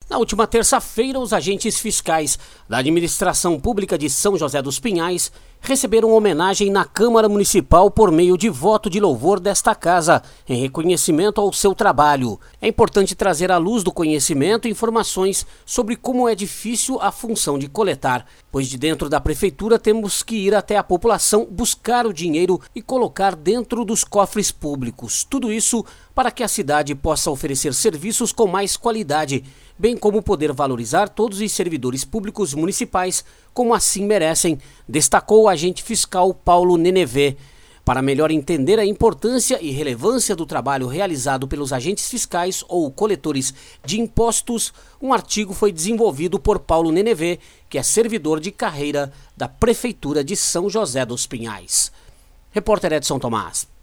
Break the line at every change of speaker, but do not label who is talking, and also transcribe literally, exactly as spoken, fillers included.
Na última terça-feira, os agentes fiscais da Administração Pública de São José dos Pinhais receberam homenagem na Câmara Municipal por meio de voto de louvor desta casa, em reconhecimento ao seu trabalho. É importante trazer à luz do conhecimento informações sobre como é difícil a função de coletar, pois de dentro da Prefeitura temos que ir até a população buscar o dinheiro e colocar dentro dos cofres públicos. Tudo isso para que a cidade possa oferecer serviços com mais qualidade, bem como poder valorizar todos os servidores públicos municipais como assim merecem, destacou o agente fiscal Paulo Nenevê. Para melhor entender a importância e relevância do trabalho realizado pelos agentes fiscais ou coletores de impostos, um artigo foi desenvolvido por Paulo Nenevê, que é servidor de carreira da Prefeitura de São José dos Pinhais. Repórter Edson Tomás.